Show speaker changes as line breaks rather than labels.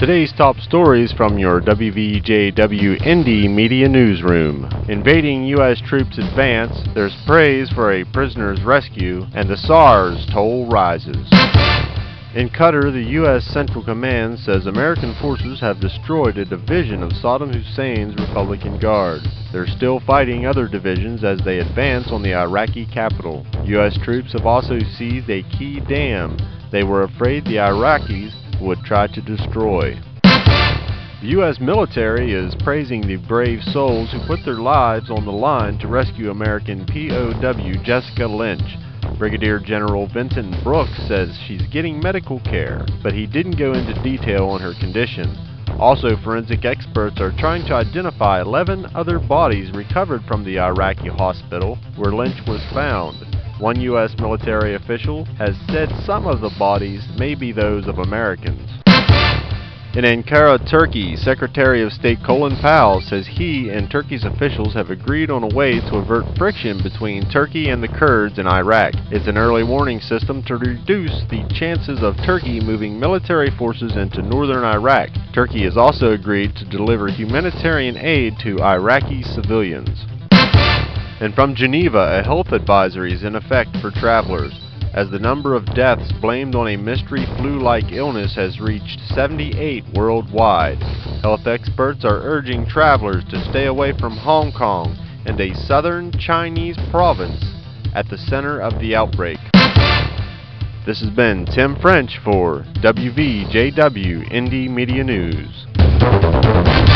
Today's top stories from your WVJW Indy Media Newsroom. Invading U.S. troops advance, there's praise for a prisoner's rescue, and the SARS toll rises. In Qatar, the U.S. Central Command says American forces have destroyed a division of Saddam Hussein's Republican Guard. They're still fighting other divisions as they advance on the Iraqi capital. U.S. troops have also seized a key dam they were afraid the Iraqis would try to destroy. The U.S. military is praising the brave souls who put their lives on the line to rescue American POW Jessica Lynch. Brigadier General Benton Brooks says she's getting medical care, but he didn't go into detail on her condition. Also, forensic experts are trying to identify 11 other bodies recovered from the Iraqi hospital where Lynch was found. One U.S. military official has said some of the bodies may be those of Americans. In Ankara, Turkey, Secretary of State Colin Powell says he and Turkey's officials have agreed on a way to avert friction between Turkey and the Kurds in Iraq. It's an early warning system to reduce the chances of Turkey moving military forces into northern Iraq. Turkey has also agreed to deliver humanitarian aid to Iraqi civilians. And from Geneva, a health advisory is in effect for travelers, as the number of deaths blamed on a mystery flu-like illness has reached 78 worldwide. Health experts are urging travelers to stay away from Hong Kong and a southern Chinese province at the center of the outbreak. This has been Tim French for WVJW Indy Media News.